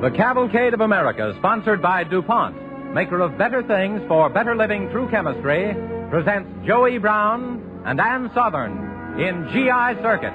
The Cavalcade of America, sponsored by DuPont, maker of better things for better living through chemistry, presents Joey Brown and Ann Southern in GI Circuit.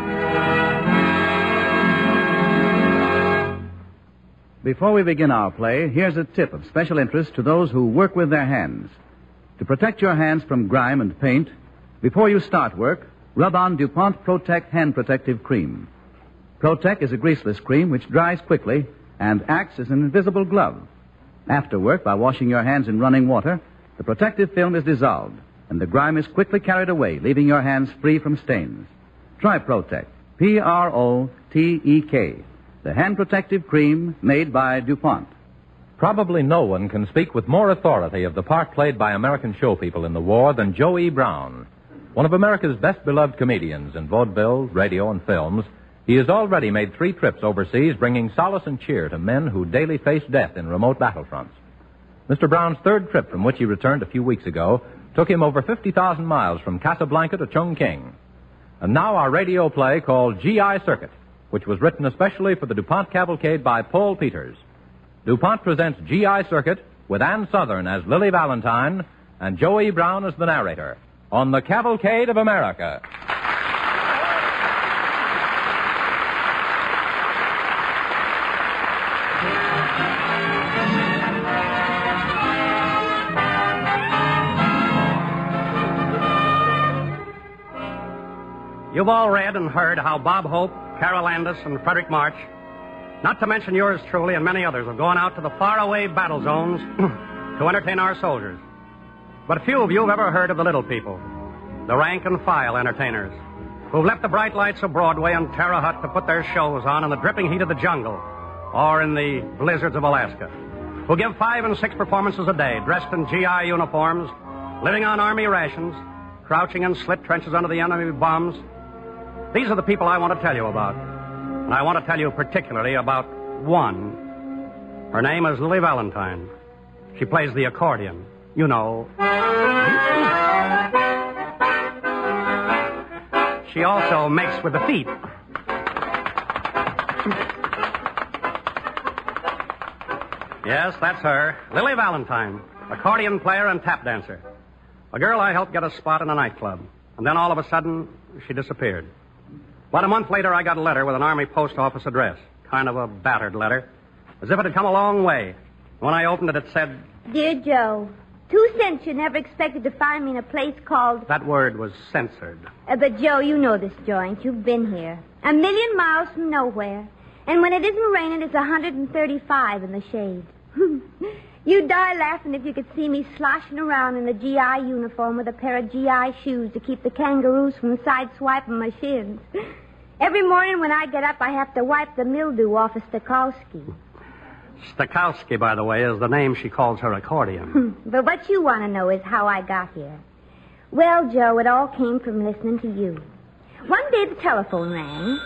Before we begin our play, here's a tip of special interest to those who work with their hands. To protect your hands from grime and paint, before you start work, rub on DuPont Protect Hand Protective Cream. Protect is a greaseless cream which dries quickly and acts as an invisible glove. After work, by washing your hands in running water, the protective film is dissolved, and the grime is quickly carried away, leaving your hands free from stains. Try Protect, P-R-O-T-E-K, the hand protective cream made by DuPont. Probably no one can speak with more authority of the part played by American showpeople in the war than Joey Brown. One of America's best-beloved comedians in vaudeville, radio, and films, he has already made 3 trips overseas, bringing solace and cheer to men who daily face death in remote battlefronts. Mr. Brown's 3rd trip, from which he returned a few weeks ago, took him over 50,000 miles from Casablanca to Chongqing. And now our radio play called GI Circuit, which was written especially for the DuPont Cavalcade by Paul Peters. DuPont presents GI Circuit with Ann Southern as Lily Valentine and Joey Brown as the narrator on the Cavalcade of America. You've all read and heard how Bob Hope, Carol Landis, and Frederick March, not to mention yours truly and many others, have gone out to the faraway battle zones to entertain our soldiers. But few of you have ever heard of the little people, the rank and file entertainers, who've left the bright lights of Broadway and Terre Haute to put their shows on in the dripping heat of the jungle or in the blizzards of Alaska, who give 5 and 6 performances a day, dressed in GI uniforms, living on Army rations, crouching in slit trenches under the enemy bombs. These are the people I want to tell you about. And I want to tell you particularly about one. Her name is Lily Valentine. She plays the accordion. You know. She also makes with the feet. Yes, that's her. Lily Valentine, accordion player and tap dancer. A girl I helped get a spot in a nightclub. And then all of a sudden, she disappeared. About a month later, I got a letter with an Army post office address. Kind of a battered letter. As if it had come a long way. When I opened it, it said... Dear Joe, 2 cents you never expected to find me in a place called... That word was censored. But, Joe, you know this joint. You've been here. 1,000,000 miles from nowhere. And when it isn't raining, it's 135 in the shade. You'd die laughing if you could see me sloshing around in a GI uniform with a pair of GI shoes to keep the kangaroos from sideswiping my shins. Every morning when I get up, I have to wipe the mildew off of Stokowski. Stokowski, by the way, is the name she calls her accordion. But what you want to know is how I got here. Well, Joe, it all came from listening to you. One day the telephone rang.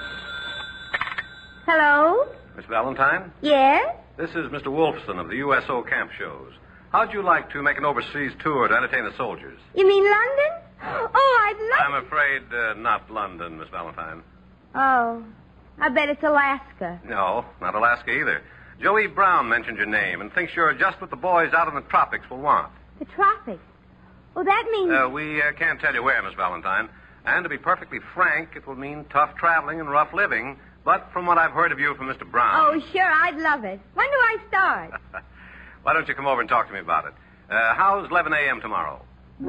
Hello? Miss Valentine? Yes? This is Mr. Wolfson of the USO camp shows. How'd you like to make an overseas tour to entertain the soldiers? You mean London? Oh, I'd love... I'm afraid not London, Miss Valentine. Oh, I bet it's Alaska. No, not Alaska either. Joey Brown mentioned your name and thinks you're just what the boys out in the tropics will want. The tropics? Oh, that means... We can't tell you where, Miss Valentine. And to be perfectly frank, it will mean tough traveling and rough living. But from what I've heard of you from Mr. Brown... Oh, sure, I'd love it. When do I start? Why don't you come over and talk to me about it? How's 11 a.m. tomorrow?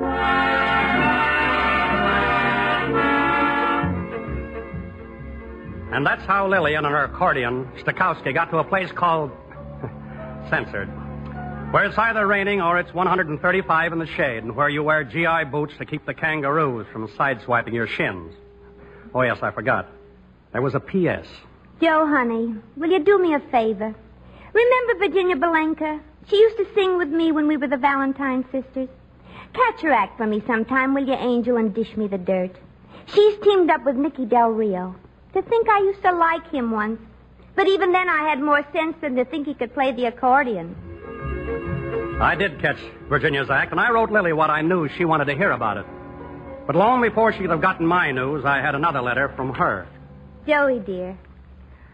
And that's how Lillian and her accordion, Stokowski, got to a place called... censored. Where it's either raining or it's 135 in the shade, and where you wear GI boots to keep the kangaroos from sideswiping your shins. Oh, yes, I forgot. There was a P.S. Joe, honey, will you do me a favor? Remember Virginia Belenka? She used to sing with me when we were the Valentine sisters. Catch her act for me sometime, will you, Angel, and dish me the dirt. She's teamed up with Nicky Del Rio. To think I used to like him once. But even then I had more sense than to think he could play the accordion. I did catch Virginia's act, and I wrote Lily what I knew she wanted to hear about it. But long before she could have gotten my news, I had another letter from her. Joey, dear,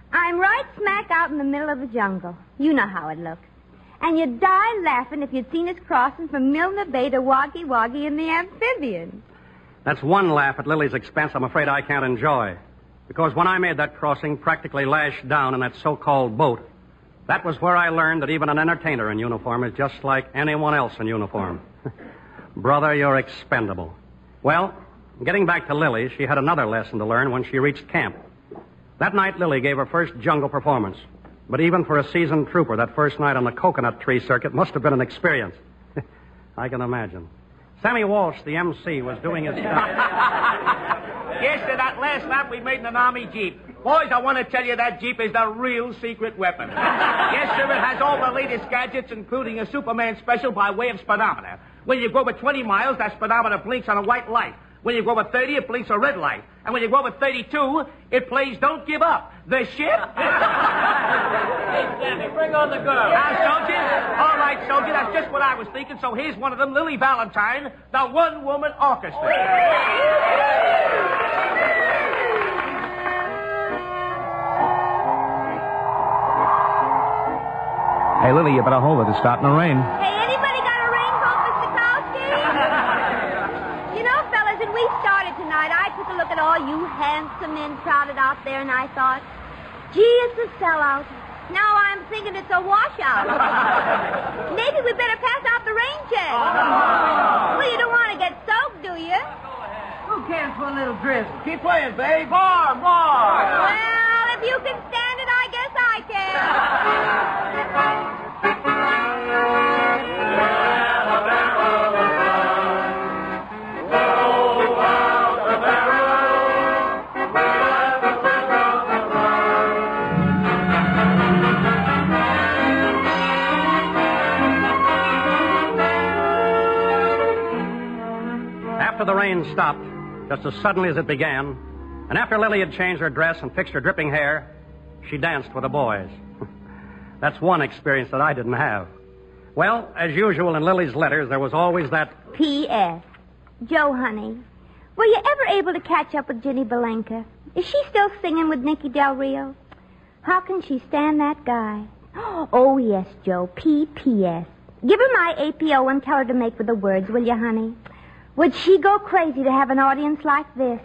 I'm right smack out in the middle of the jungle. You know how it looks. And you'd die laughing if you'd seen us crossing from Milner Bay to Woggy Woggy in the amphibian. That's one laugh at Lily's expense I'm afraid I can't enjoy. Because when I made that crossing, practically lashed down in that so-called boat, that was where I learned that even an entertainer in uniform is just like anyone else in uniform. Brother, you're expendable. Well, getting back to Lily, she had another lesson to learn when she reached camp. That night, Lily gave her first jungle performance. But even for a seasoned trooper, that first night on the coconut tree circuit must have been an experience. I can imagine. Sammy Walsh, the MC, was doing his stuff. Yes, sir, that last lap we made in an Army Jeep. Boys, I want to tell you that Jeep is the real secret weapon. Yes, sir, it has all the latest gadgets, including a Superman special by way of speedometer. When you go over 20 miles, that speedometer blinks on a white light. When you go over 30, it blinks a red light. And when you go over 32, it plays Don't Give Up. The ship? Hey, Sammy, bring on the girl. Now, soldier? All right, soldier, that's just what I was thinking. So here's one of them, Lily Valentine, the one-woman orchestra. Hey, Lily, you better hold it. It's starting to rain. Hey, anybody got a raincoat, Mr. Kowski? You know, fellas, when we started tonight, I took a look at all you handsome men crowded out there, and I thought, gee, it's a sellout. Now I'm thinking it's a washout. Maybe we better pass out the rain check. Well, you don't want to get soaked, do you? Who cares for a little drizzle? Keep playing, babe. More. Well, if you can stand it, I guess I can. After the rain stopped, just as suddenly as it began, and after Lily had changed her dress and fixed her dripping hair, she danced with the boys. That's one experience that I didn't have. Well, as usual in Lily's letters, there was always that... P.S. Joe, honey, were you ever able to catch up with Ginny Belenka? Is she still singing with Nicky Del Rio? How can she stand that guy? Oh, yes, Joe, P.P.S. Give her my APO and tell her to make with the words, will you, honey? Would she go crazy to have an audience like this?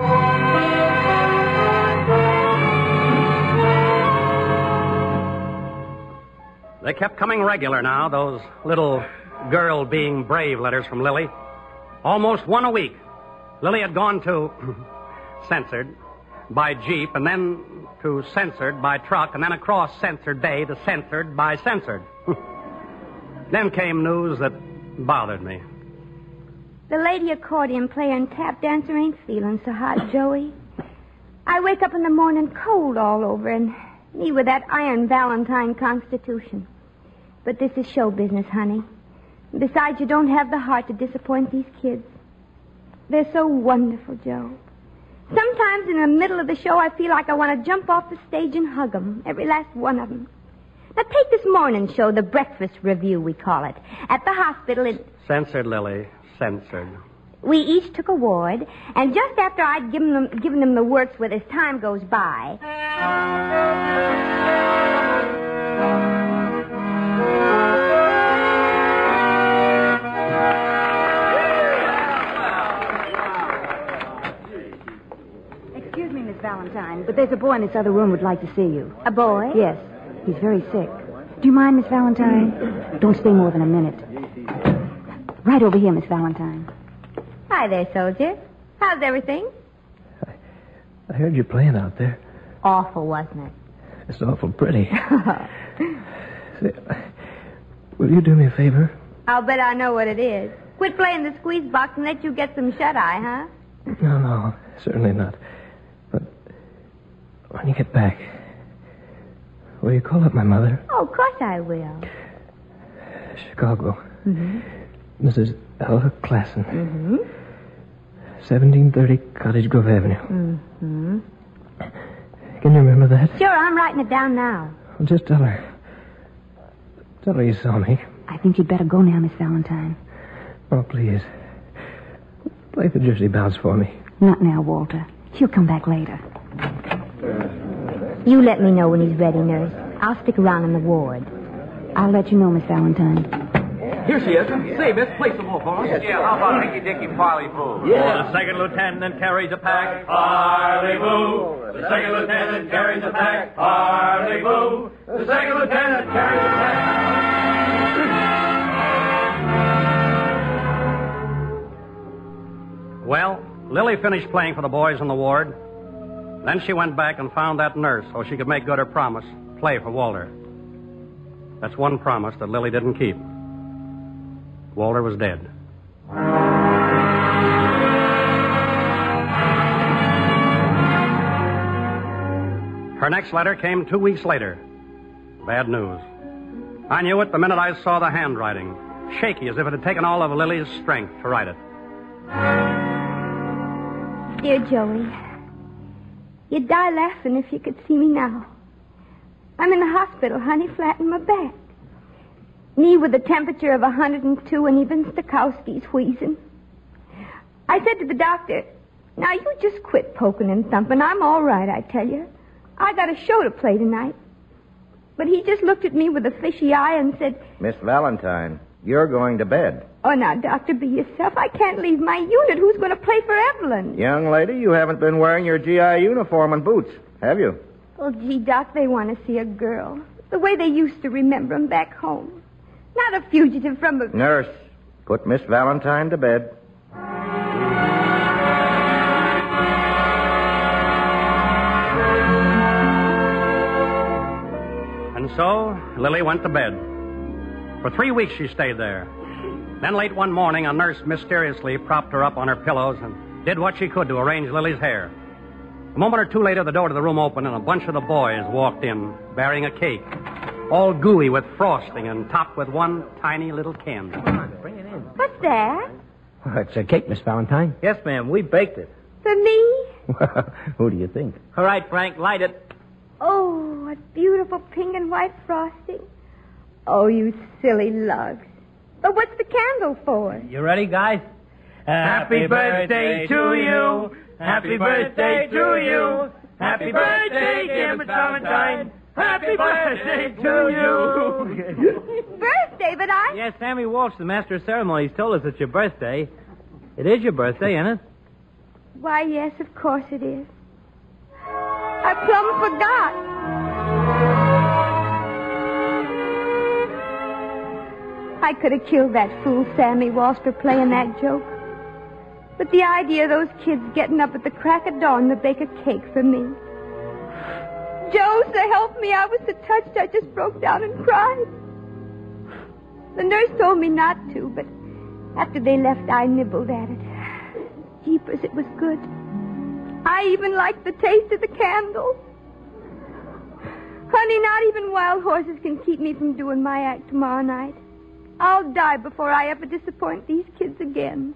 They kept coming regular now, those little girl being brave letters from Lily. Almost one a week. Lily had gone to Censored by Jeep, and then to Censored by truck, and then across Censored Bay to Censored by Censored. Then came news that bothered me. The lady accordion player and tap dancer ain't feeling so hot, Joey. I wake up in the morning cold all over, and me with that iron Valentine constitution. But this is show business, honey. Besides, you don't have the heart to disappoint these kids. They're so wonderful, Joe. Sometimes in the middle of the show, I feel like I want to jump off the stage and hug them, every last one of them. Now, take this morning show, the Breakfast Review, we call it. At the hospital, Censored, Lily. Censored. We each took a ward, and just after I'd given them the works with as time goes by... Excuse me, Miss Valentine, but there's a boy in this other room who'd like to see you. A boy? Yes. He's very sick. Do you mind, Miss Valentine? Don't stay more than a minute. Right over here, Miss Valentine. Hi there, soldier. How's everything? I heard you playing out there. Awful, wasn't it? It's awful pretty. Say, will you do me a favor? I'll bet I know what it is. Quit playing the squeeze box and let you get some shut-eye, huh? No, certainly not. But when you get back, will you call up my mother? Oh, of course I will. Chicago. Mm-hmm. Mrs. Ella Klassen. Mm-hmm. 1730 Cottage Grove Avenue. Mm-hmm. Can you remember that? Sure, I'm writing it down now. Well, just tell her. Tell her you saw me. I think you'd better go now, Miss Valentine. Oh, please. Play the Jersey Bounce for me. Not now, Walter. She'll come back later. You let me know when he's ready, nurse. I'll stick around in the ward. I'll let you know, Miss Valentine. Here she is. Say, miss, play some more for us. Yeah, how about Ricky Dicky Parley Boo? Yeah. The second lieutenant carries a pack. Parley Boo. The second lieutenant carries a pack. Parley Boo. The second lieutenant carries a pack. Well, Lily finished playing for the boys in the ward. Then she went back and found that nurse so she could make good her promise, play for Walter. That's one promise that Lily didn't keep. Walter was dead. Her next letter came 2 weeks later. Bad news. I knew it the minute I saw the handwriting, shaky as if it had taken all of Lily's strength to write it. Dear Joey, you'd die laughing if you could see me now. I'm in the hospital, honey, flat in my back. Me with a temperature of 102 and even Stokowski's wheezing. I said to the doctor, now you just quit poking and thumping. I'm all right, I tell you. I got a show to play tonight. But he just looked at me with a fishy eye and said, Miss Valentine, you're going to bed. Oh, now, doctor, be yourself. I can't leave my unit. Who's going to play for Evelyn? Young lady, you haven't been wearing your GI uniform and boots, have you? Oh, gee, Doc, they want to see a girl. The way they used to remember 'em back home. Not a fugitive from a... Nurse, put Miss Valentine to bed. And so, Lily went to bed. For 3 weeks she stayed there. Then late one morning, a nurse mysteriously propped her up on her pillows and did what she could to arrange Lily's hair. A moment or two later, the door to the room opened and a bunch of the boys walked in, bearing a cake, all gooey with frosting and topped with one tiny little candle. Come on, bring it in. What's that? Well, it's a cake, Miss Valentine. Yes, ma'am. We baked it. For me? Who do you think? All right, Frank, light it. Oh, what beautiful pink and white frosting. Oh, you silly lugs. But what's the candle for? You ready, guys? Happy birthday to you. Happy birthday to you. Happy birthday, dear Miss Valentine. Happy birthday to you. Birthday, but I... Yes, Sammy Walsh, the master of ceremonies, told us it's your birthday. It is your birthday, isn't it? Why, yes, of course it is. I plumb forgot. I could have killed that fool Sammy Walsh for playing that joke. But the idea of those kids getting up at the crack of dawn to bake a cake for me. Joe, so help me. I was so touched I just broke down and cried. The nurse told me not to, but after they left, I nibbled at it. Jeepers, it was good. I even liked the taste of the candle. Honey, not even wild horses can keep me from doing my act tomorrow night. I'll die before I ever disappoint these kids again.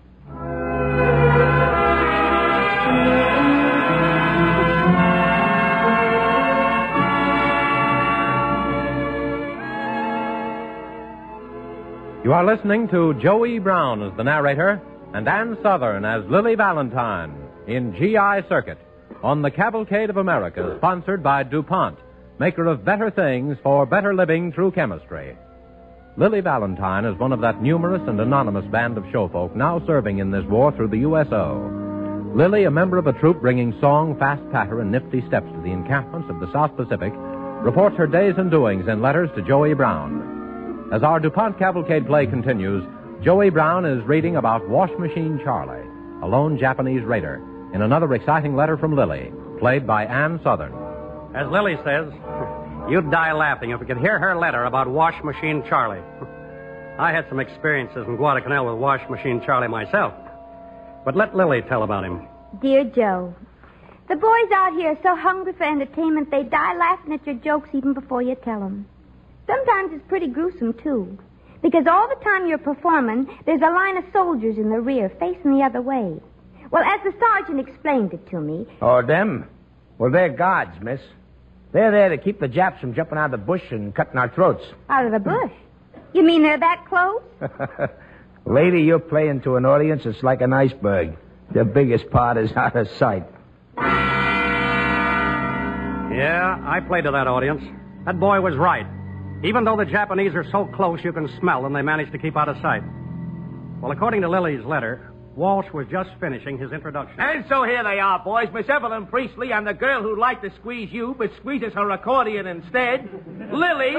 You are listening to Joey Brown as the narrator and Ann Southern as Lily Valentine in GI Circuit on the Cavalcade of America, sponsored by DuPont, maker of better things for better living through chemistry. Lily Valentine is one of that numerous and anonymous band of showfolk now serving in this war through the USO. Lily, a member of a troupe bringing song, fast patter, and nifty steps to the encampments of the South Pacific, reports her days and doings in letters to Joey Brown. As our DuPont Cavalcade play continues, Joey Brown is reading about Wash Machine Charlie, a lone Japanese raider, in another exciting letter from Lily, played by Ann Southern. As Lily says, you'd die laughing if we could hear her letter about Wash Machine Charlie. I had some experiences in Guadalcanal with Wash Machine Charlie myself. But let Lily tell about him. Dear Joe, the boys out here are so hungry for entertainment they die laughing at your jokes even before you tell them. Sometimes it's pretty gruesome, too. Because all the time you're performing, there's a line of soldiers in the rear facing the other way. Well, as the sergeant explained it to me... Oh, them? Well, they're guards, miss. They're there to keep the Japs from jumping out of the bush and cutting our throats. Out of the bush? You mean they're that close? Lady, you're playing to an audience that's like an iceberg. The biggest part is out of sight. Yeah, I played to that audience. That boy was right. Even though the Japanese are so close you can smell them, they managed to keep out of sight. Well, according to Lily's letter, Walsh was just finishing his introduction. And so here they are, boys. Miss Evelyn Priestley and the girl who'd like to squeeze you, but squeezes her accordion instead, Lily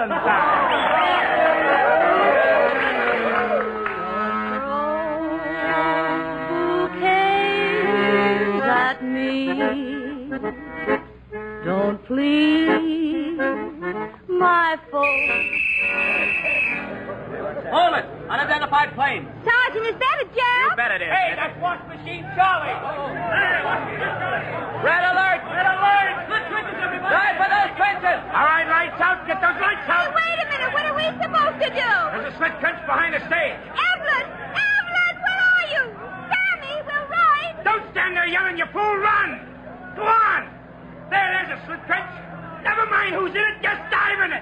Bouquets at me. Don't please my folks. Hold it! Unidentified plane. Sergeant, is that a job? You bet it is. Hey, that's Wash Machine Charlie. Red alert! Red alert! Good trenches, everybody! Dive for those trenches! All right, lights out. Get those lights Hey, out. wait a minute. What are we supposed to do? There's a slit trench behind the stage. Evelyn! Evelyn, where are you? Sammy, we'll ride. Don't stand there yelling, you fool. Run! Go on! There's a slit trench. Never mind who's in it. Just dive in it.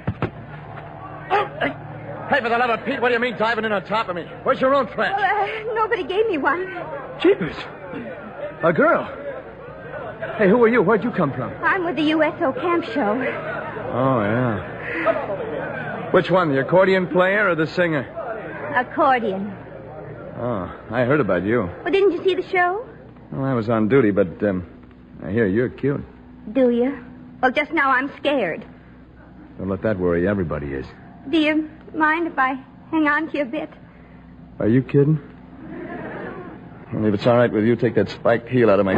Hey, for the love of Pete, what do you mean diving in on top of me? Where's your own trench? Well, nobody gave me one. Jeepers. A girl. Hey, who are you? Where'd you come from? I'm with the USO camp show. Oh, yeah. Which one, the accordion player or the singer? Accordion. Oh, I heard about you. Well, didn't you see the show? Well, I was on duty, but I hear you're cute. Do you? Well, just now I'm scared. Don't let that worry. Everybody is. Do you mind if I hang on to you a bit? Are you kidding? Well, if it's all right with you, take that spiked heel out of my...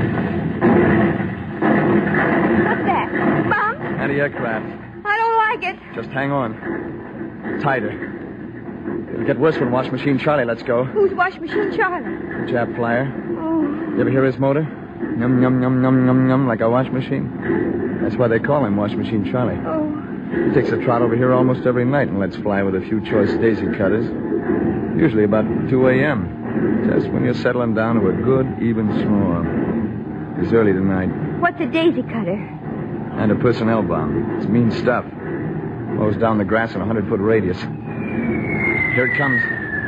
What's that? Bump? Anti-aircraft. I don't like it. Just hang on. Tighter. It'll get worse when Wash Machine Charlie lets go. Who's Wash Machine Charlie? The Jap flyer. Oh. You ever hear his motor? Yum, yum, yum, yum, yum, yum, like a wash machine. That's why they call him Wash Machine Charlie. Oh. He takes a trot over here almost every night and lets fly with a few choice daisy cutters. Usually about 2 a.m. Just when you're settling down to a good, even snore. It's early tonight. What's a daisy cutter? And a personnel bomb. It's mean stuff. Mows down the grass in a 100-foot radius. Here it comes.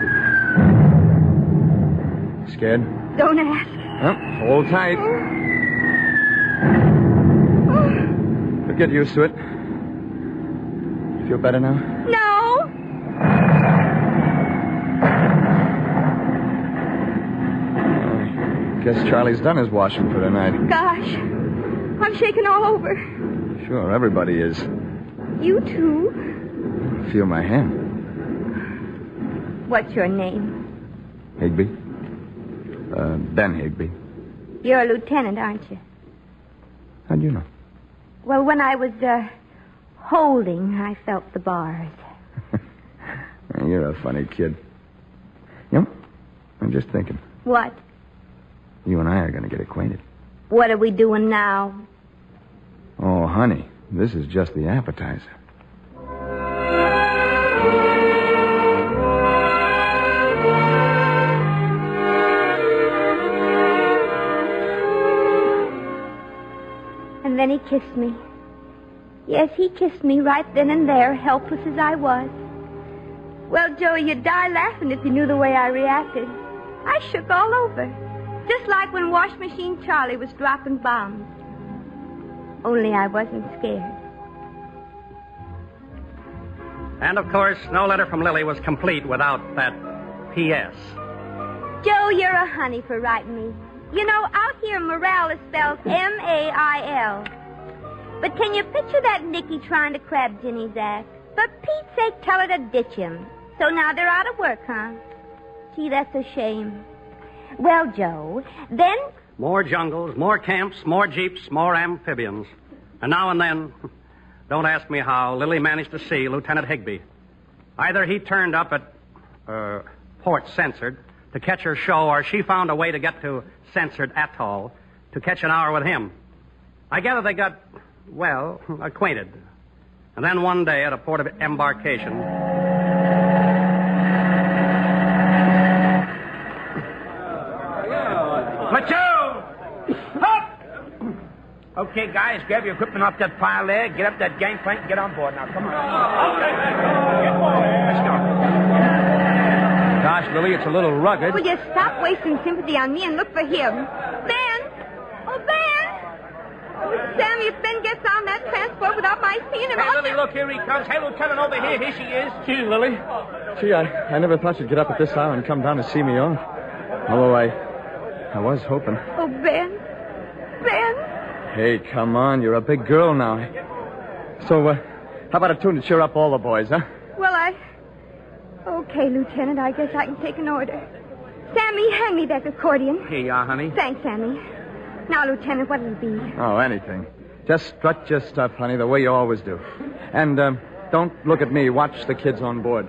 Scared? Don't ask. Well, hold tight. You'll get used to it. Feel better now? No. Guess Charlie's done his washing for tonight. Gosh. I'm shaking all over. Sure, everybody is. You too? Feel my hand. What's your name? Higby. Ben Higby. You're a lieutenant, aren't you? How'd you know? Well, when I was, holding, I felt the bars. You're a funny kid. You know, I'm just thinking. What? You and I are going to get acquainted. What are we doing now? Oh, honey, this is just the appetizer. And then he kissed me. Yes, he kissed me right then and there, helpless as I was. Well, Joey, you'd die laughing if you knew the way I reacted. I shook all over, just like when Wash Machine Charlie was dropping bombs. Only I wasn't scared. And, of course, no letter from Lily was complete without that P.S. Joe, you're a honey for writing me. You know, out here, morale is spelled M-A-I-L. But can you picture that Nicky trying to crab Ginny's ass? For Pete's sake, tell her to ditch him. So now they're out of work, huh? Gee, that's a shame. Well, Joe, then... More jungles, more camps, more jeeps, more amphibians. And now and then, don't ask me how, Lily managed to see Lieutenant Higby. Either he turned up at Port Censored to catch her show, or she found a way to get to Censored Atoll to catch an hour with him. I gather they got, well, acquainted. And then one day at a port of embarkation... Platoon! Up! Okay, guys, grab your equipment off that pile there, get up that gangplank, and get on board now. Come on. Okay. Let's go. Gosh, Lily, it's a little rugged. Will you stop wasting sympathy on me and look for him? Ben! Oh, Ben! Oh, Sammy, if Ben gets gets on that transport without my seeing him. Hey, Lily, look, here he comes. Hey, Lieutenant, over here. Here she is. Gee, Lily. Gee, I never thought you'd get up at this hour and come down to see me off. Although I was hoping. Oh, Ben. Ben. Hey, come on. You're a big girl now. So, how about a tune to cheer up all the boys, huh? Well, Okay, Lieutenant, I guess I can take an order. Sammy, hand me that accordion. Here you are, honey. Thanks, Sammy. Now, Lieutenant, what'll it be? Oh, anything. Just strut your stuff, honey, the way you always do. And, don't look at me. Watch the kids on board.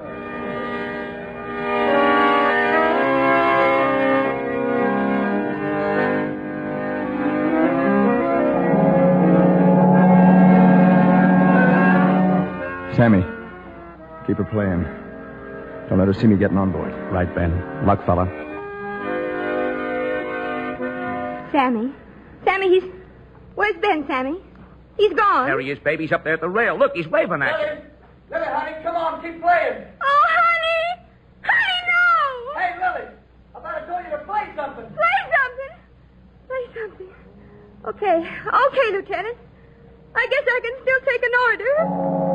Sammy, keep her playing. Don't let her see me getting on board. Right, Ben. Luck, fella. Sammy, he's... Where's Ben, Sammy? He's gone. There he is, baby. He's up there at the rail. Look, he's waving at you. Lily, honey, come on, keep playing. Oh, honey! Honey, no! Hey, Lily, I thought I told you to play something. Play something. Okay, Lieutenant. I guess I can still take an order.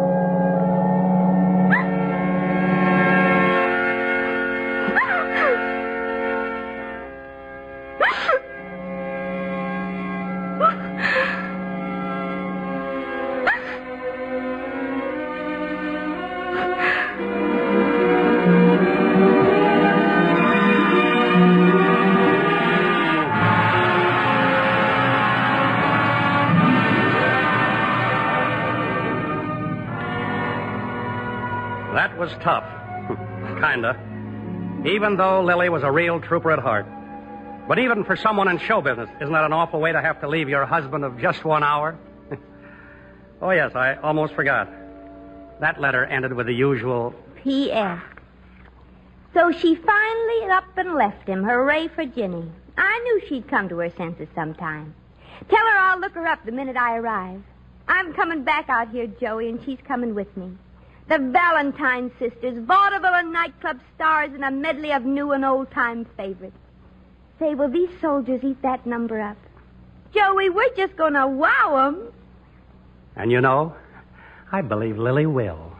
That was tough. Kinda. Even though Lily was a real trooper at heart. But even for someone in show business, isn't that an awful way to have to leave your husband of just 1 hour? Oh, yes, I almost forgot. That letter ended with the usual... P.S. So she finally up and left him. Hooray for Ginny. I knew she'd come to her senses sometime. Tell her I'll look her up the minute I arrive. I'm coming back out here, Joey, and she's coming with me. The Valentine sisters, vaudeville and nightclub stars, and a medley of new and old-time favorites. Say, will these soldiers eat that number up? Joey, we're just going to wow 'em. And you know, I believe Lily will.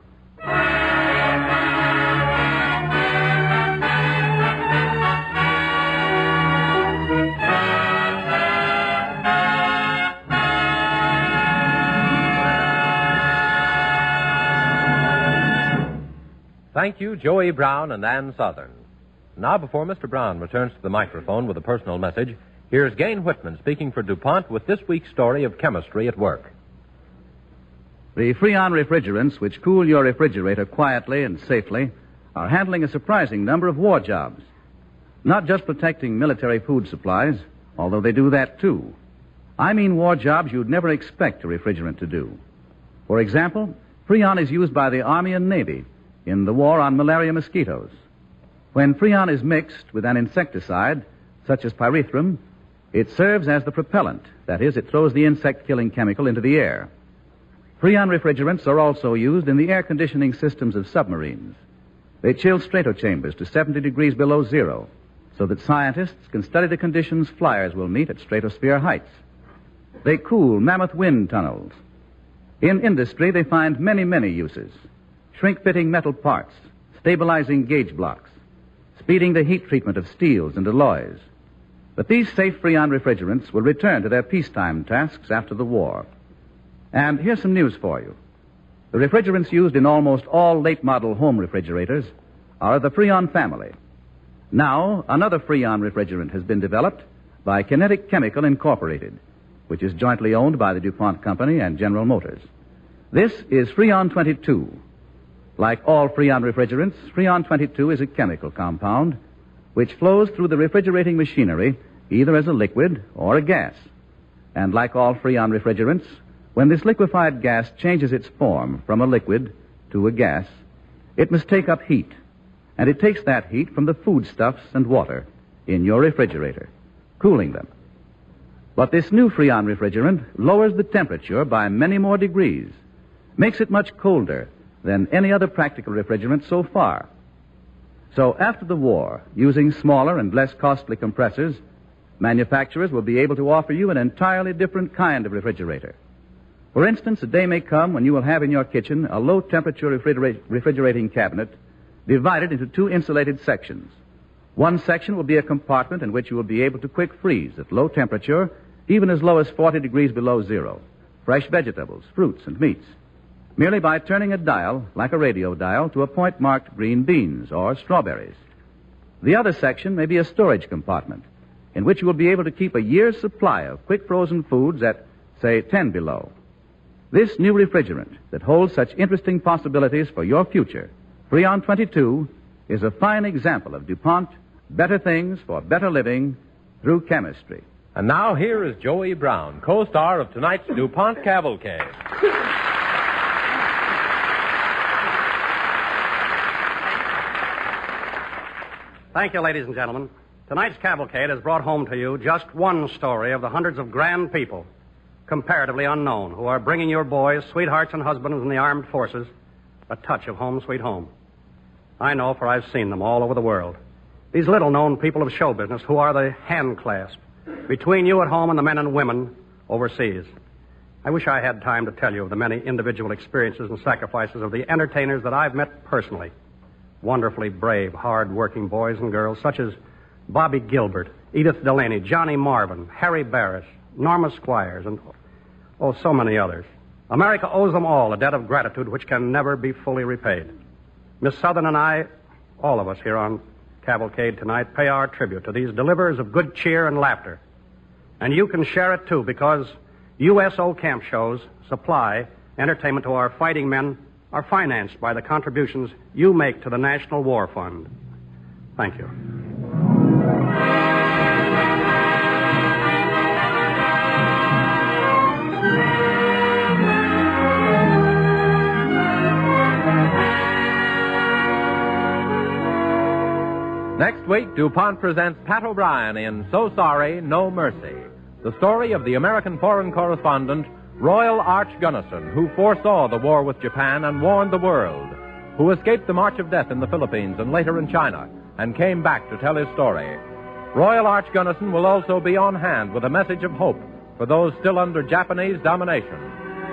Thank you, Joey Brown and Ann Southern. Now, before Mr. Brown returns to the microphone with a personal message, here's Gain Whitman speaking for DuPont with this week's story of chemistry at work. The Freon refrigerants, which cool your refrigerator quietly and safely, are handling a surprising number of war jobs. Not just protecting military food supplies, although they do that too. I mean war jobs you'd never expect a refrigerant to do. For example, Freon is used by the Army and Navy in the war on malaria mosquitoes. When Freon is mixed with an insecticide, such as pyrethrum, it serves as the propellant. That is, it throws the insect-killing chemical into the air. Freon refrigerants are also used in the air conditioning systems of submarines. They chill stratochambers to 70 degrees below zero, so that scientists can study the conditions flyers will meet at stratosphere heights. They cool mammoth wind tunnels. In industry, they find many, many uses. Shrink-fitting metal parts, stabilizing gauge blocks, speeding the heat treatment of steels and alloys. But these safe Freon refrigerants will return to their peacetime tasks after the war. And here's some news for you. The refrigerants used in almost all late-model home refrigerators are of the Freon family. Now, another Freon refrigerant has been developed by Kinetic Chemical Incorporated, which is jointly owned by the DuPont Company and General Motors. This is Freon 22. Like all Freon refrigerants, Freon 22 is a chemical compound which flows through the refrigerating machinery either as a liquid or a gas. And like all Freon refrigerants, when this liquefied gas changes its form from a liquid to a gas, it must take up heat. And it takes that heat from the foodstuffs and water in your refrigerator, cooling them. But this new Freon refrigerant lowers the temperature by many more degrees, makes it much colder than any other practical refrigerant so far. So after the war, using smaller and less costly compressors, manufacturers will be able to offer you an entirely different kind of refrigerator, For instance, a day may come when you will have in your kitchen a low-temperature refrigerating cabinet divided into two insulated sections. One section will be a compartment in which you will be able to quick freeze at low temperature, even as low as 40 degrees below zero, fresh vegetables, fruits, and meats, merely by turning a dial, like a radio dial, to a point marked green beans or strawberries. The other section may be a storage compartment in which you will be able to keep a year's supply of quick frozen foods at, say, 10 below. This new refrigerant that holds such interesting possibilities for your future, Freon 22, is a fine example of DuPont, better things for better living through chemistry. And now here is Joey Brown, co-star of tonight's DuPont Cavalcade. Thank you, ladies and gentlemen. Tonight's cavalcade has brought home to you just one story of the hundreds of grand people, comparatively unknown, who are bringing your boys, sweethearts, and husbands in the armed forces a touch of home sweet home. I know, for I've seen them all over the world. These little-known people of show business who are the hand clasp between you at home and the men and women overseas. I wish I had time to tell you of the many individual experiences and sacrifices of the entertainers that I've met personally. Wonderfully brave, hard-working boys and girls such as Bobby Gilbert, Edith Delaney, Johnny Marvin, Harry Barris, Norma Squires, and so many others. America owes them all a debt of gratitude which can never be fully repaid. Miss Southern and I, all of us here on Cavalcade tonight, pay our tribute to these deliverers of good cheer and laughter. And you can share it, too, because USO camp shows supply entertainment to our fighting men are financed by the contributions you make to the National War Fund. Thank you. Next week, DuPont presents Pat O'Brien in So Sorry, No Mercy, the story of the American foreign correspondent Royal Arch Gunnison, who foresaw the war with Japan and warned the world, who escaped the march of death in the Philippines and later in China, and came back to tell his story. Royal Arch Gunnison will also be on hand with a message of hope for those still under Japanese domination.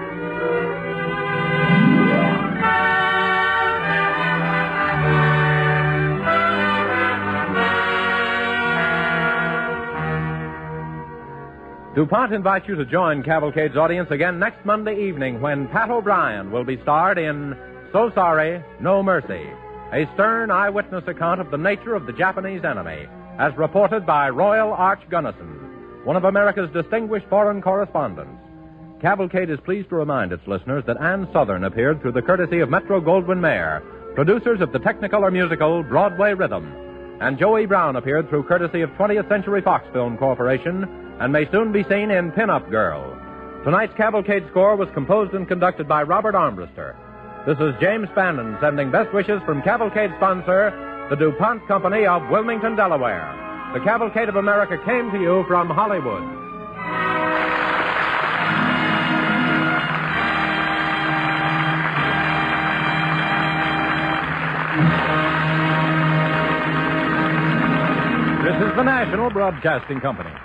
DuPont invites you to join Cavalcade's audience again next Monday evening when Pat O'Brien will be starred in So Sorry, No Mercy, a stern eyewitness account of the nature of the Japanese enemy, as reported by Royal Arch Gunnison, one of America's distinguished foreign correspondents. Cavalcade is pleased to remind its listeners that Ann Sothern appeared through the courtesy of Metro-Goldwyn-Mayer, producers of the Technicolor musical Broadway Rhythm, and Joey Brown appeared through courtesy of 20th Century Fox Film Corporation and may soon be seen in Pin-Up Girl. Tonight's Cavalcade score was composed and conducted by Robert Armbruster. This is James Spannon sending best wishes from Cavalcade sponsor, the DuPont Company of Wilmington, Delaware. The Cavalcade of America came to you from Hollywood. This is the National Broadcasting Company.